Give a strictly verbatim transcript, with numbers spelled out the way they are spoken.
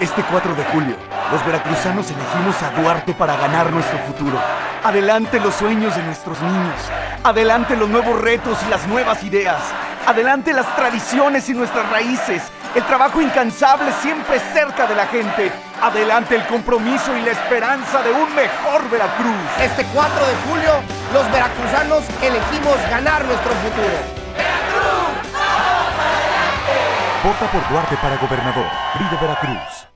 Este cuatro de julio, los veracruzanos elegimos a Duarte para ganar nuestro futuro. Adelante los sueños de nuestros niños. Adelante los nuevos retos y las nuevas ideas. Adelante las tradiciones y nuestras raíces. El trabajo incansable siempre cerca de la gente. Adelante el compromiso y la esperanza de un mejor Veracruz. Este cuatro de julio, los veracruzanos elegimos ganar nuestro futuro. ¡Veracruz! ¡Vamos adelante! Vota por Duarte para gobernador. P R I de Veracruz.